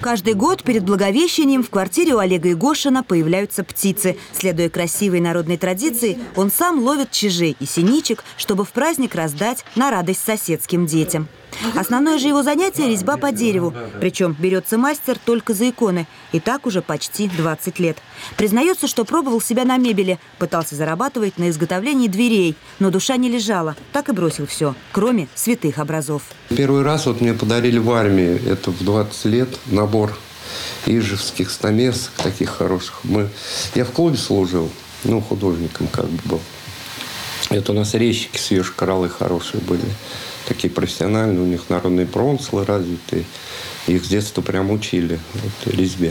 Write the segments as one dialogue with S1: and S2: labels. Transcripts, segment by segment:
S1: Каждый год перед Благовещением в квартире у Олега Игошина появляются птицы. Следуя красивой народной традиции, он сам ловит чижей и синичек, чтобы в праздник раздать на радость соседским детям. Основное же его занятие – резьба по дереву. Причем берется мастер только за иконы. И так уже почти 20 лет. Признается, что пробовал себя на мебели, пытался зарабатывать на изготовлении дверей. Но душа не лежала, так и бросил все, кроме святых образов.
S2: Первый раз мне подарили в армии, это в 20 лет, набор ижевских стамесок, таких хороших. Я в клубе служил, художником как бы был. Это у нас резчики свежие кораллы хорошие были. Такие профессиональные, у них народные промыслы развитые. Их с детства прям учили резьбе.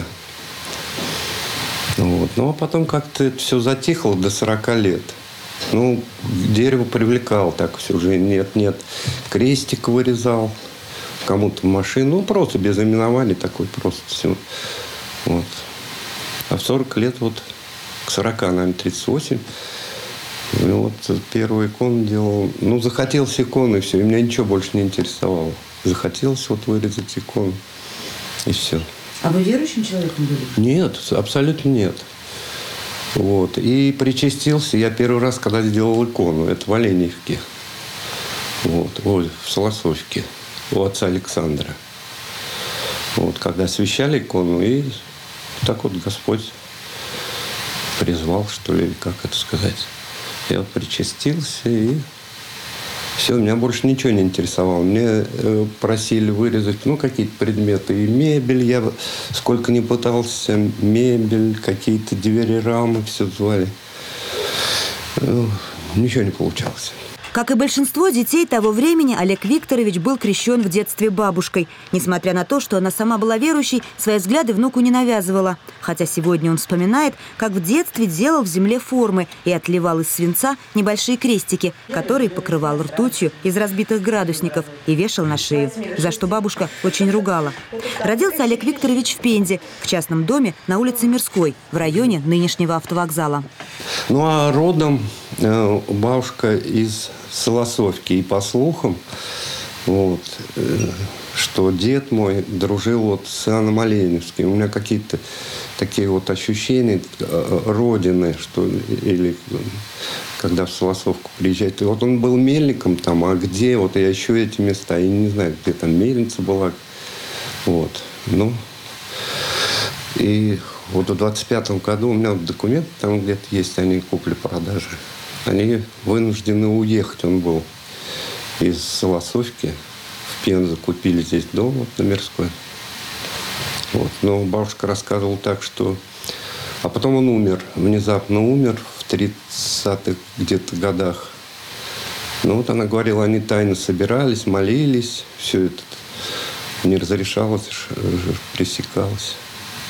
S2: Ну, а потом как-то это все затихло до 40 лет. Дерево привлекал так все же. Нет. Крестик вырезал. Кому-то машину. Просто без именований такой просто все. А в 40 лет, к 40, наверное, 38. Первую икону делал. Захотелось иконы, и все. И меня ничего больше не интересовало. Захотелось вырезать икону. И все.
S1: А вы верующим человеком были?
S2: Нет, абсолютно нет. И причастился я первый раз, когда сделал икону. Это в Оленьевке. В Солосовке. У отца Александра. Когда освящали икону, и так Господь призвал, что ли, как это сказать. Я причастился, и все, меня больше ничего не интересовало. Мне просили вырезать, какие-то предметы. И мебель, я сколько ни пытался, мебель, какие-то двери, рамы, все звали. Ничего не получалось.
S1: Как и большинство детей того времени, Олег Викторович был крещен в детстве бабушкой. Несмотря на то, что она сама была верующей, свои взгляды внуку не навязывала. Хотя сегодня он вспоминает, как в детстве делал в земле формы и отливал из свинца небольшие крестики, которые покрывал ртутью из разбитых градусников и вешал на шею, за что бабушка очень ругала. Родился Олег Викторович в Пензе, в частном доме на улице Мирской, в районе нынешнего автовокзала.
S2: А родом бабушка из Солосовки. И по слухам, что дед мой дружил с Иоанном Оленьевским. У меня какие-то такие ощущения родины, или когда в Солосовку приезжает. Он был мельником там, а где, я ищу эти места. Я не знаю, где там мельница была. И в 25-м году у меня документы там где-то есть, они купли-продажи. Они вынуждены уехать, он был из Солосовки в Пензу, купили здесь дом на Мирской. Но бабушка рассказывала так, что... А потом он умер, внезапно умер в 30-х где-то годах. Она говорила, они тайно собирались, молились, все это не разрешалось, пресекалось.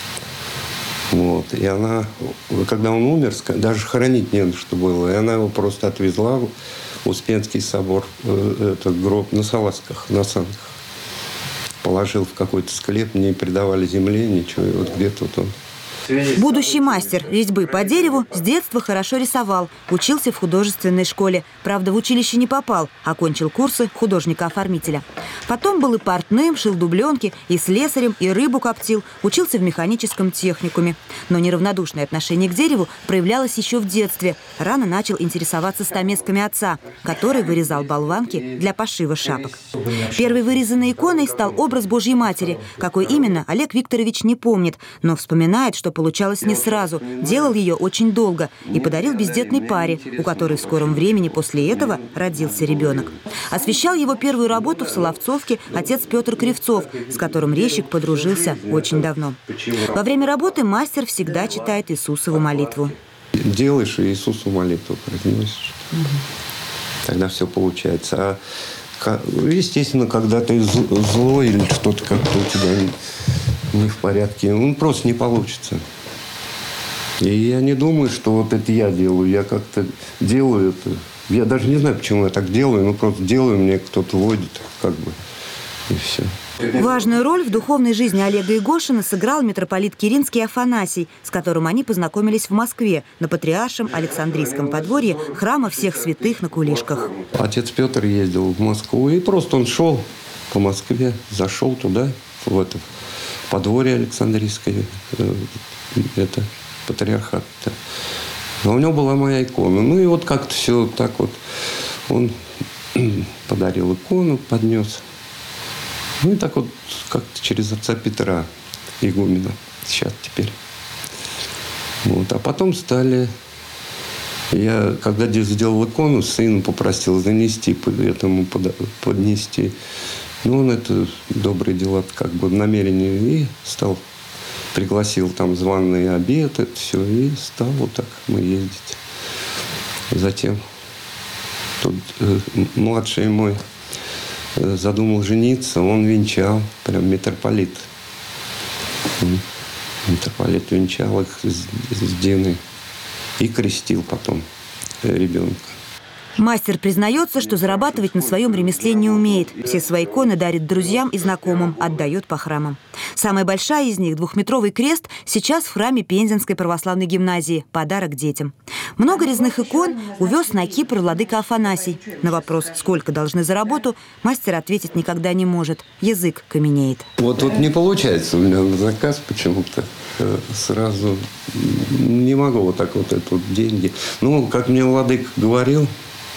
S2: И она, когда он умер, даже хоронить не на что было. И она его просто отвезла в Успенский собор, этот гроб на салазках, на санках. Положил в какой-то склеп, не придавали земле, ничего. И где-то он.
S1: Будущий мастер резьбы по дереву с детства хорошо рисовал. Учился в художественной школе. Правда, в училище не попал. Окончил курсы художника-оформителя. Потом был и портным, шил дубленки, и слесарем, и рыбу коптил. Учился в механическом техникуме. Но неравнодушное отношение к дереву проявлялось еще в детстве. Рано начал интересоваться стамесками отца, который вырезал болванки для пошива шапок. Первой вырезанной иконой стал образ Божьей Матери. Какой именно, Олег Викторович не помнит, но вспоминает, что получалось не сразу. Делал ее очень долго и подарил бездетной паре, у которой в скором времени после этого родился ребенок. Освещал его первую работу в Соловцовке отец Петр Кривцов, с которым резчик подружился очень давно. Во время работы мастер всегда читает Иисусову молитву.
S2: Делаешь и Иисусу молитву произносишь. Тогда все получается. Естественно, когда ты злой или что-то как-то у тебя не в порядке, просто не получится. И я не думаю, что это я делаю. Я как-то делаю это. Я даже не знаю, почему я так делаю, просто делаю, мне кто-то водит, и все.
S1: Важную роль в духовной жизни Олега Игошина сыграл митрополит Киринский Афанасий, с которым они познакомились в Москве на Патриаршем Александрийском подворье храма всех святых на Кулишках.
S2: Отец Петр ездил в Москву, и просто он шел по Москве, зашел туда, подворье Александрийское, это патриархат. Но у него была моя икона. Ну и вот как-то все так вот. Он подарил икону, поднес. Ну и так вот как-то через отца Петра, игумена, сейчас теперь. Вот. А потом стали... Я, когда сделал икону, сыну попросил занести, этому поднести. Ну, он это добрые дела, как бы намерение, и пригласил там званый обед, это все, и стал вот так мы ездить. Затем тут младший мой задумал жениться, он венчал, прям митрополит. Митрополит венчал их с Диной и крестил потом ребенка.
S1: Мастер признается, что зарабатывать на своем ремесле не умеет. Все свои иконы дарит друзьям и знакомым, отдает по храмам. Самая большая из них, 2-метровый крест, сейчас в храме Пензенской православной гимназии. Подарок детям. Много резных икон увез на Кипр владыка Афанасий. На вопрос, сколько должны за работу, мастер ответить никогда не может. Язык каменеет.
S2: Вот не получается у меня на заказ почему-то. Сразу не могу вот так вот это вот деньги. Ну, как мне владыка говорил,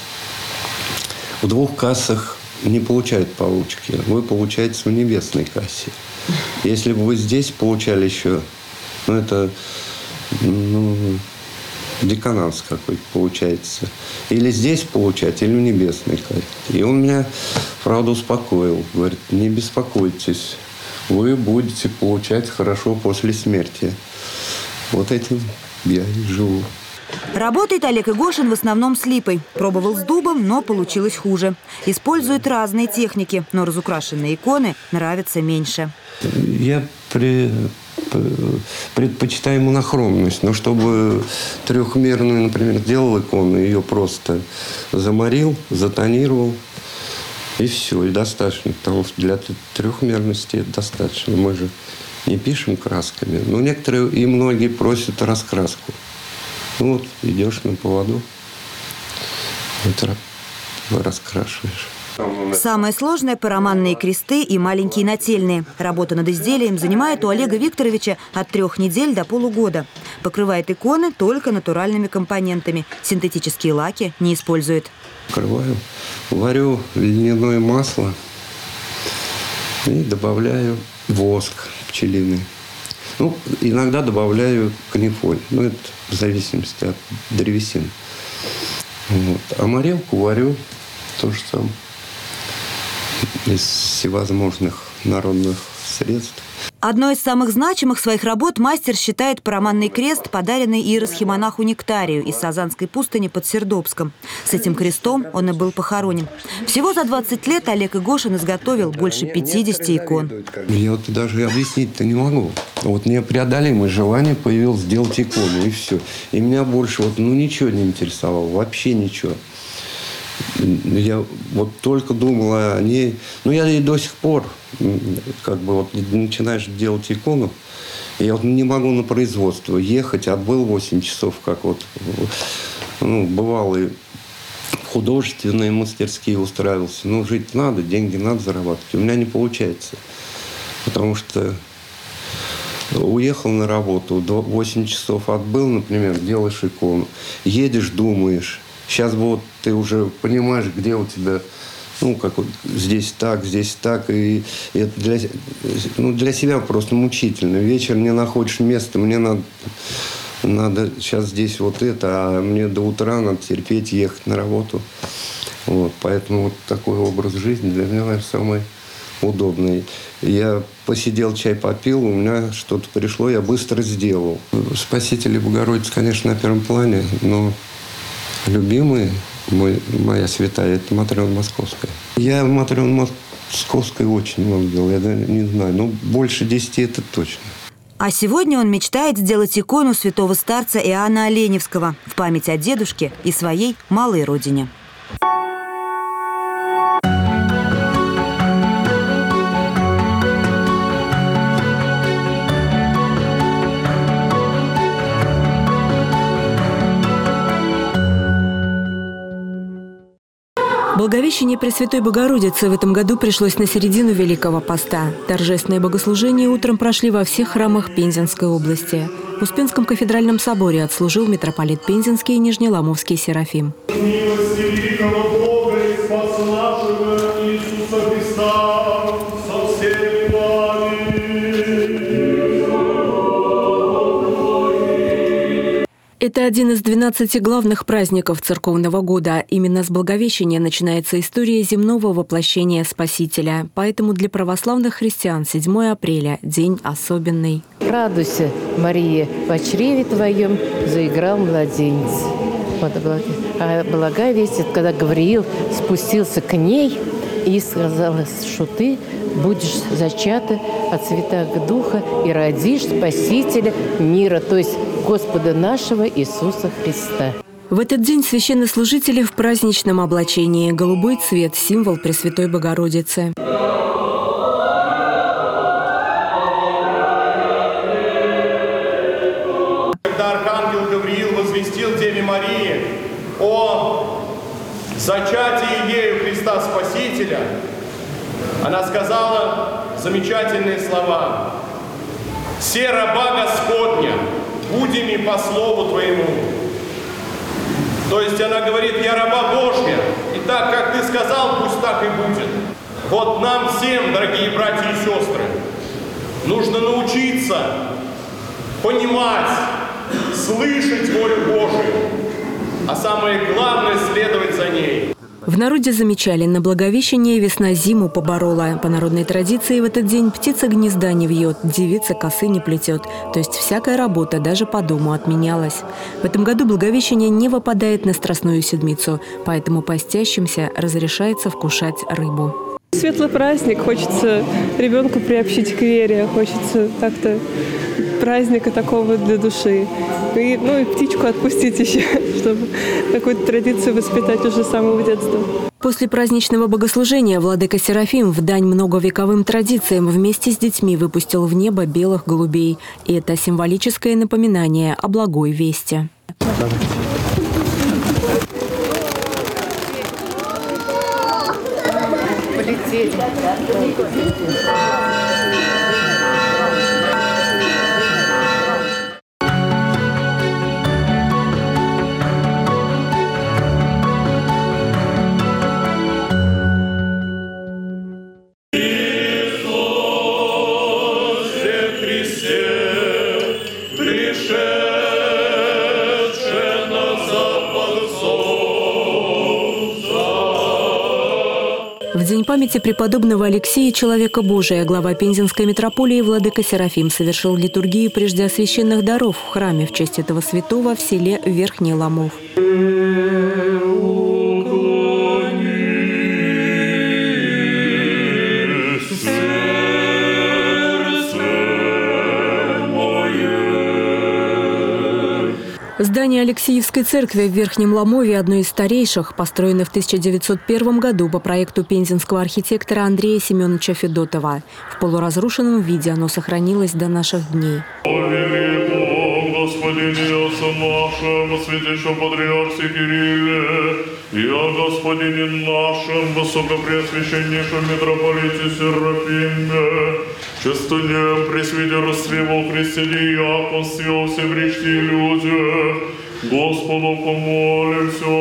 S2: в 2 кассах не получают получки. Вы получаете в небесной кассе. Если бы вы здесь получали еще, это декананс какой-то получается. Или здесь получать, или в небесной кассе. И он меня, правда, успокоил. Говорит, не беспокойтесь, вы будете получать хорошо после смерти. Вот этим я и живу.
S1: Работает Олег Игошин в основном с липой. Пробовал с дубом, но получилось хуже. Использует разные техники, но разукрашенные иконы нравятся меньше.
S2: Я предпочитаю монохромность. Но чтобы трехмерную, например, сделал икону, ее просто заморил, затонировал, и все, и достаточно. Потому что для трехмерности это достаточно. Мы же не пишем красками. Но некоторые и многие просят раскраску. Ну вот, идешь на поводу, это раскрашиваешь.
S1: Самое сложное – параманные кресты и маленькие нательные. Работа над изделием занимает у Олега Викторовича от 3 недель до полугода. Покрывает иконы только натуральными компонентами. Синтетические лаки не использует.
S2: Покрываю, варю льняное масло и добавляю воск пчелиный. Ну, иногда добавляю канифоль. Ну, это в зависимости от древесины. Вот. А морилку варю то же самое. Из всевозможных народных средств.
S1: Одной из самых значимых своих работ мастер считает параманный крест, подаренный иеросхимонаху Нектарию из Сазанской пустыни под Сердобском. С этим крестом он и был похоронен. Всего за 20 лет Олег Игошин изготовил больше 50 икон.
S2: Я вот даже объяснить-то не могу. Вот непреодолимое желание появилось сделать икону, и все. И меня больше ничего не интересовало, вообще ничего. Я вот только думал о ней. Ну, я и до сих пор, начинаешь делать икону, и я не могу на производство ехать, отбыл 8 часов, бывало и в художественные мастерские устраивался. Ну, жить надо, деньги надо зарабатывать. У меня не получается. Потому что уехал на работу, 8 часов отбыл, например, делаешь икону. Едешь, думаешь. Сейчас ты уже понимаешь, где у тебя, здесь так. И это для себя просто мучительно. Вечер не находишь места, мне надо сейчас здесь а мне до утра надо терпеть, ехать на работу. Вот, поэтому такой образ жизни для меня, наверное, самый удобный. Я посидел, чай попил, у меня что-то пришло, я быстро сделал. Спаситель и Богородица, конечно, на первом плане, но любимый моя святая – это Матрёна Московская. Я Матрёну Московской очень много делал, я не знаю, больше 10 это точно.
S1: А сегодня он мечтает сделать икону святого старца Иоанна Оленевского в память о дедушке и своей малой родине.
S3: Благовещение Пресвятой Богородицы в этом году пришлось на середину Великого Поста. Торжественные богослужения утром прошли во всех храмах Пензенской области. В Успенском кафедральном соборе отслужил митрополит Пензенский и Нижнеломовский Серафим.
S4: Милости великого Бога и Спаса нашего Иисуса Христа со всеми вами.
S3: Это один из 12 главных праздников церковного года. Именно с Благовещения начинается история земного воплощения Спасителя. Поэтому для православных христиан 7 апреля – день особенный.
S5: «Радуйся, Мария, в чреве твоем заиграл младенец». Вот, а благая весть, когда Гавриил спустился к ней и сказал, что ты будешь зачата от Святаго Духа и родишь Спасителя мира, то есть Господа нашего Иисуса Христа.
S3: В этот день священнослужители в праздничном облачении. Голубой цвет – символ Пресвятой Богородицы.
S4: Когда архангел Гавриил возвестил Деве Марии о зачатии ею Христа Спасителя, она сказала замечательные слова: «Се раба Господня, будеми по слову Твоему». То есть она говорит: я раба Божья, и так, как Ты сказал, пусть так и будет. Вот нам всем, дорогие братья и сестры, нужно научиться понимать, слышать волю Божию, а самое главное – следовать за ней.
S3: В народе замечали, на Благовещение весна зиму поборола. По народной традиции в этот день птица гнезда не вьет, девица косы не плетет. То есть всякая работа даже по дому отменялась. В этом году Благовещение не выпадает на Страстную седмицу, поэтому постящимся разрешается вкушать рыбу.
S6: Светлый праздник, хочется ребенку приобщить к вере, хочется как-то праздника такого для души. И птичку отпустить еще, чтобы какую-то традицию воспитать уже с самого детства.
S3: После праздничного богослужения владыка Серафим в дань многовековым традициям вместе с детьми выпустил в небо белых голубей. И это символическое напоминание о благой вести. В день памяти преподобного Алексея, человека Божия, глава Пензенской митрополии владыка Серафим совершил литургию прежде священных даров в храме в честь этого святого в селе Верхний Ломов. Здание Алексеевской церкви в Верхнем Ломове, одно из старейших, построено в 1901 году по проекту пензенского архитектора Андрея Семеновича Федотова. В полуразрушенном виде оно сохранилось до наших дней.
S7: Господине Отце нашем, святейшем патриарсе Кирилле, и о Господине нашем, высокопреосвященнейшем митрополите Серафиме, частунем пресвитерстве во Христе диаконстве, все причти люди, Господу помолимся.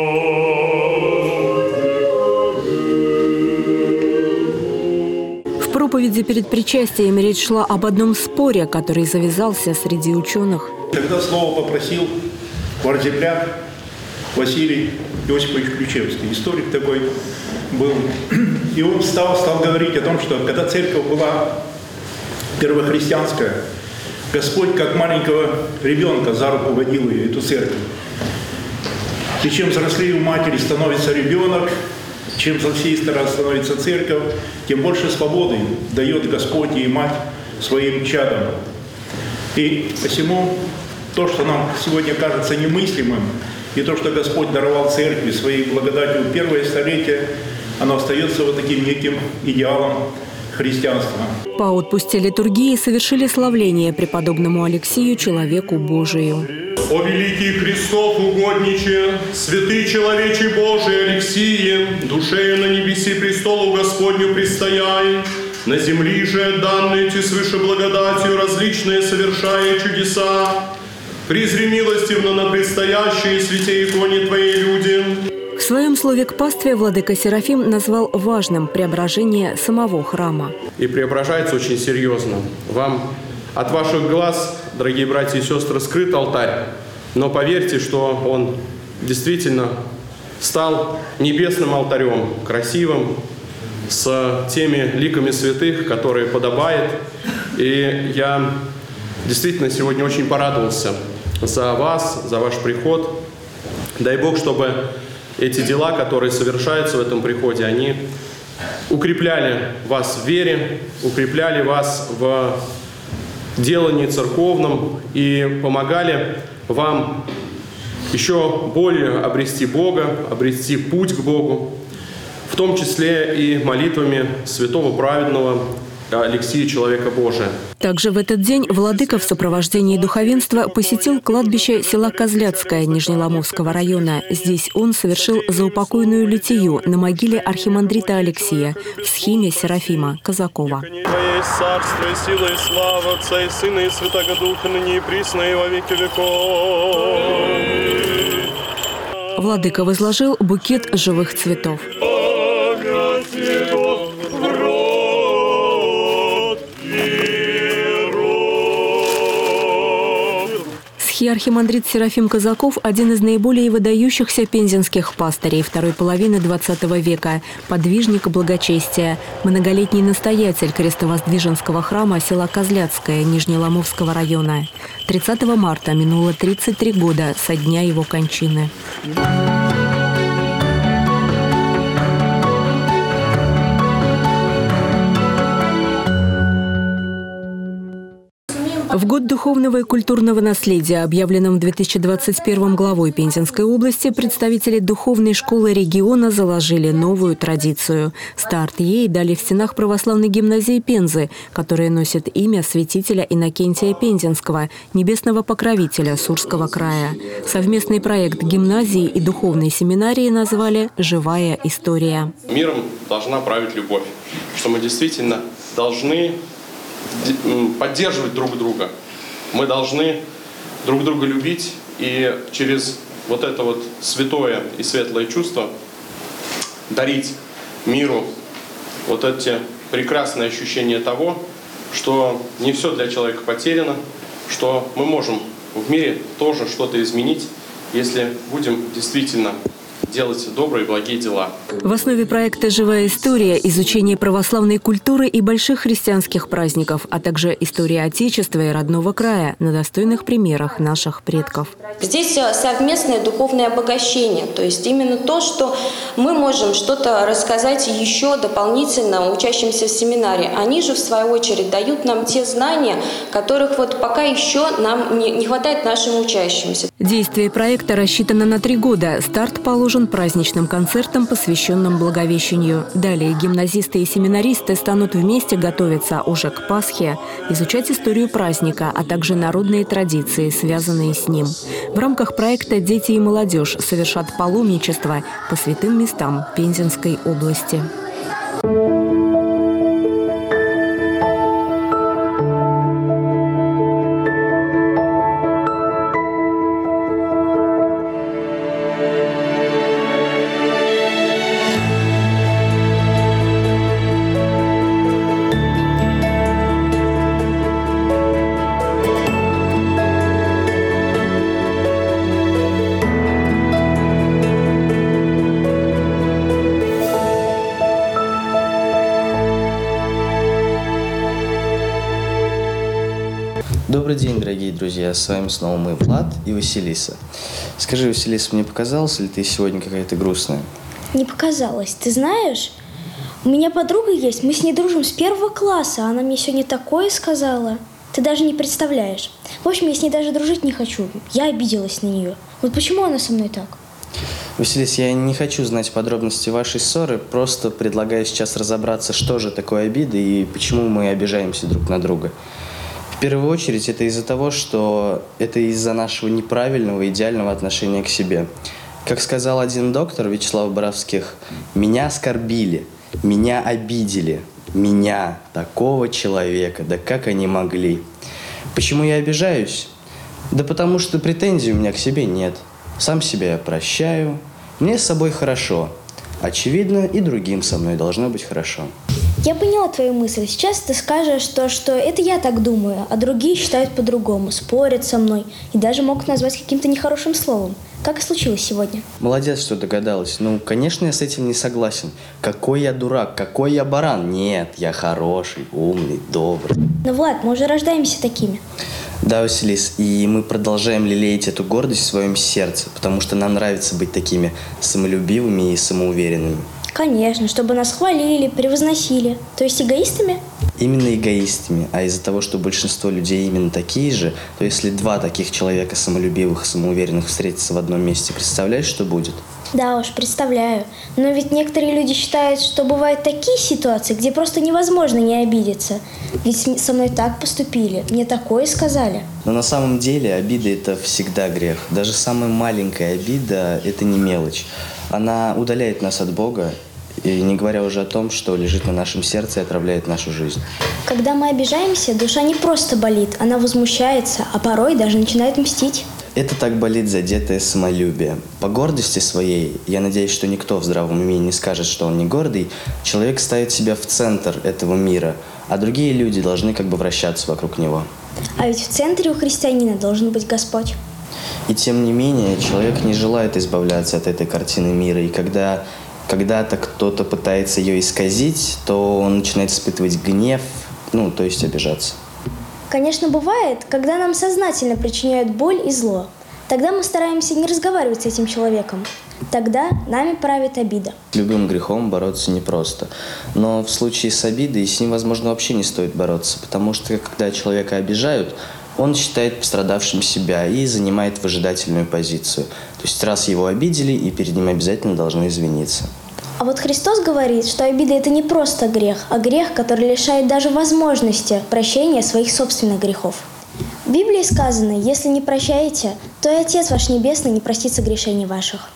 S3: В проповеди перед причастием речь шла об одном споре, который завязался среди ученых.
S8: Когда слово попросил квартирляк Василий Иосифович Ключевский, историк такой был, и он стал говорить о том, что когда церковь была первохристианская, Господь как маленького ребенка за руку водил ее, эту церковь. И чем взрослее у матери становится ребенок, чем взрослее становится церковь, тем больше свободы дает Господь и мать своим чадам. И посему то, что нам сегодня кажется немыслимым, и то, что Господь даровал церкви своей благодатью в первое столетие, оно остается вот таким неким идеалом христианства.
S3: По отпусте литургии совершили славление преподобному Алексею, человеку Божию.
S4: О великий Христов угодниче, святый человечий Божий Алексие, душею на небеси престолу Господню предстояй, на земли же данные ти свыше благодатью различные совершая чудеса, призри милостивно на предстоящие святей иконе Твоей люди.
S3: В своем слове к пастве владыка Серафим назвал важным преображение самого храма.
S4: И преображается очень серьезно. Вам от ваших глаз, дорогие братья и сестры, скрыт алтарь, но поверьте, что он действительно стал небесным алтарем, красивым, с теми ликами святых, которые подобает. И я действительно сегодня очень порадовался за вас, за ваш приход. Дай Бог, чтобы эти дела, которые совершаются в этом приходе, они укрепляли вас в вере, укрепляли вас в делании церковном и помогали вам еще более обрести Бога, обрести путь к Богу, в том числе и молитвами святого праведного Алексия, человека Божия.
S3: Также в этот день владыка в сопровождении духовенства посетил кладбище села Козляцкое Нижнеломовского района. Здесь он совершил заупокойную литию на могиле архимандрита Алексия в схиме Серафима Казакова.
S4: Твоей царство и сила и слава Отца и Сына и Святого Духа, ныне и присно и во веки веков.
S3: Владыка возложил букет живых цветов. Архимандрит Серафим Казаков – один из наиболее выдающихся пензенских пастырей второй половины XX века, подвижник благочестия, многолетний настоятель крестовоздвиженского храма села Козляцкое Нижнеломовского района. 30 марта минуло 33 года со дня его кончины. В год духовного и культурного наследия, объявленном в 2021 главой Пензенской области, представители духовной школы региона заложили новую традицию. Старт ей дали в стенах православной гимназии Пензы, которая носит имя святителя Иннокентия Пензенского, небесного покровителя Сурского края. Совместный проект гимназии и духовной семинарии назвали «Живая история».
S4: Миром должна править любовь, что мы действительно должны поддерживать друг друга. Мы должны друг друга любить и через вот это вот святое и светлое чувство дарить миру вот эти прекрасные ощущения того, что не все для человека потеряно, что мы можем в мире тоже что-то изменить, если будем действительно делать добрые и благие дела.
S3: В основе проекта «Живая история» – изучение православной культуры и больших христианских праздников, а также история Отечества и родного края на достойных примерах наших предков.
S9: Здесь совместное духовное обогащение, то есть именно то, что мы можем что-то рассказать еще дополнительно учащимся в семинаре. Они же, в свою очередь, дают нам те знания, которых вот пока еще нам не хватает нашим учащимся.
S3: Действие проекта рассчитано на 3 года. Старт положен праздничным концертом, посвященным Благовещению. Далее гимназисты и семинаристы станут вместе готовиться уже к Пасхе, изучать историю праздника, а также народные традиции, связанные с ним. В рамках проекта дети и молодежь совершат паломничество по святым местам Пензенской области.
S10: Добрый день, дорогие друзья! С вами снова мы, Влад и Василиса. Скажи, Василиса, мне показалось, ли ты сегодня какая-то грустная?
S11: Не показалось. Ты знаешь, у меня подруга есть, мы с ней дружим с 1 класса, она мне сегодня такое сказала. Ты даже не представляешь. В общем, я с ней даже дружить не хочу. Я обиделась на нее. Вот почему она со мной так?
S10: Василиса, я не хочу знать подробности вашей ссоры, просто предлагаю сейчас разобраться, что же такое обида и почему мы обижаемся друг на друга. В В первую очередь это из-за того, что это из-за нашего неправильного, идеального отношения к себе. Как сказал один доктор, Вячеслав Боровских, «Меня оскорбили, меня обидели, меня, такого человека, да как они могли». Почему я обижаюсь? Да потому что претензий у меня к себе нет. Сам себя я прощаю, мне с собой хорошо. Очевидно, и другим со мной должно быть хорошо.
S11: Я поняла твою мысль. Сейчас ты скажешь, что это я так думаю, а другие считают по-другому, спорят со мной и даже могут назвать каким-то нехорошим словом. Как и случилось сегодня.
S10: Молодец, что догадалась. Ну, конечно, я с этим не согласен. Какой я дурак, какой я баран. Нет, я хороший, умный, добрый.
S11: Но, Влад, мы уже рождаемся такими.
S10: Да, Василис, и мы продолжаем лелеять эту гордость в своем сердце, потому что нам нравится быть такими самолюбивыми и самоуверенными.
S11: Конечно, чтобы нас хвалили, превозносили. То есть эгоистами?
S10: Именно эгоистами. А из-за того, что большинство людей именно такие же, то если два таких человека самолюбивых и самоуверенных встретятся в одном месте, представляешь, что будет?
S11: Да уж, представляю. Но ведь некоторые люди считают, что бывают такие ситуации, где просто невозможно не обидеться. Ведь со мной так поступили, мне такое сказали.
S10: Но на самом деле обида – это всегда грех. Даже самая маленькая обида – это не мелочь. Она удаляет нас от Бога, и не говоря уже о том, что лежит на нашем сердце и отравляет нашу жизнь.
S11: Когда мы обижаемся, душа не просто болит, она возмущается, а порой даже начинает мстить.
S10: Это так болит задетое самолюбие. По гордости своей, я надеюсь, что никто в здравом уме не скажет, что он не гордый, человек ставит себя в центр этого мира, а другие люди должны как бы вращаться вокруг него.
S11: А ведь в центре у христианина должен быть Господь.
S10: И тем не менее, человек не желает избавляться от этой картины мира, и когда-то кто-то пытается ее исказить, то он начинает испытывать гнев, то есть обижаться.
S11: Конечно, бывает, когда нам сознательно причиняют боль и зло. Тогда мы стараемся не разговаривать с этим человеком. Тогда нами правит обида.
S10: С любым грехом бороться непросто. Но в случае с обидой с ним, возможно, вообще не стоит бороться, потому что когда человека обижают, он считает пострадавшим себя и занимает выжидательную позицию. То есть раз его обидели, и перед ним обязательно должны извиниться.
S11: А вот Христос говорит, что обида – это не просто грех, а грех, который лишает даже возможности прощения своих собственных грехов. В Библии сказано: «Если не прощаете, то и Отец ваш Небесный не простит согрешений ваших».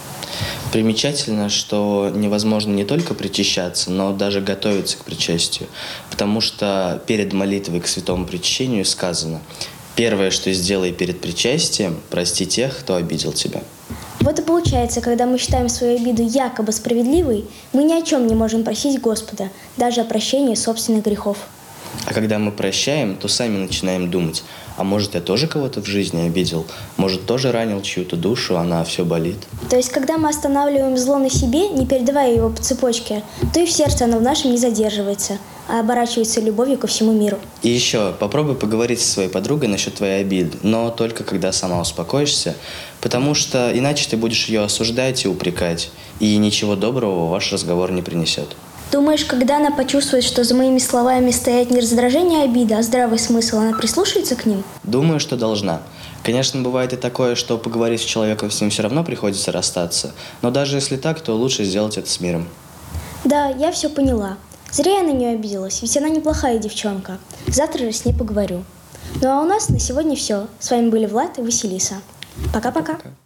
S10: Примечательно, что невозможно не только причащаться, но даже готовиться к причастию, потому что перед молитвой к святому причащению сказано: «Первое, что сделай перед причастием, прости тех, кто обидел тебя».
S11: Вот и получается, когда мы считаем свою обиду якобы справедливой, мы ни о чем не можем просить Господа, даже о прощении собственных грехов.
S10: А когда мы прощаем, то сами начинаем думать: а может, я тоже кого-то в жизни обидел? Может, тоже ранил чью-то душу, она все болит?
S11: То есть, когда мы останавливаем зло на себе, не передавая его по цепочке, то и в сердце оно в нашем не задерживается, а оборачивается любовью ко всему миру.
S10: И еще, попробуй поговорить со своей подругой насчет твоей обиды, но только когда сама успокоишься, потому что иначе ты будешь ее осуждать и упрекать, и ничего доброго ваш разговор не принесет.
S11: Думаешь, когда она почувствует, что за моими словами стоят не раздражение и обида, а здравый смысл, она прислушается к ним?
S10: Думаю, что должна. Конечно, бывает и такое, что поговорив с человеком, с ним все равно приходится расстаться, но даже если так, то лучше сделать это с миром.
S11: Да, я все поняла. Зря я на нее обиделась, ведь она неплохая девчонка. Завтра же с ней поговорю. Ну а у нас на сегодня все. С вами были Влад и Василиса. Пока-пока.